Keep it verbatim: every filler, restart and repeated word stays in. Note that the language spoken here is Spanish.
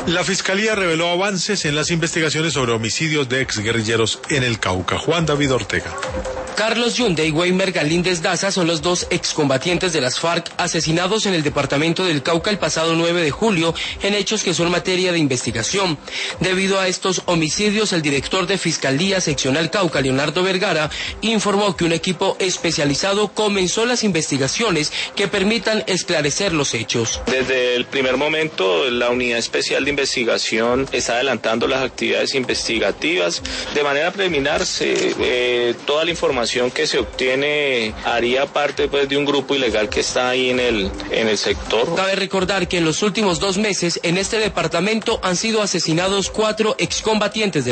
La Fiscalía reveló avances en las investigaciones sobre homicidios de exguerrilleros en el Cauca. Juan David Ortega. Carlos Yunde y Weimer Galíndez Daza son los dos excombatientes de las FARC asesinados en el departamento del Cauca el pasado nueve de julio en hechos que son materia de investigación. Debido a estos homicidios, el director de Fiscalía Seccional Cauca, Leonardo Vergara, informó que un equipo especializado comenzó las investigaciones que permitan esclarecer los hechos. Desde el primer momento, la Unidad Especial de Investigación está adelantando las actividades investigativas. De manera preliminar, se, eh, toda la información que se obtiene haría parte pues de un grupo ilegal que está ahí en el en el sector. Cabe recordar que en los últimos dos meses en este departamento han sido asesinados cuatro excombatientes de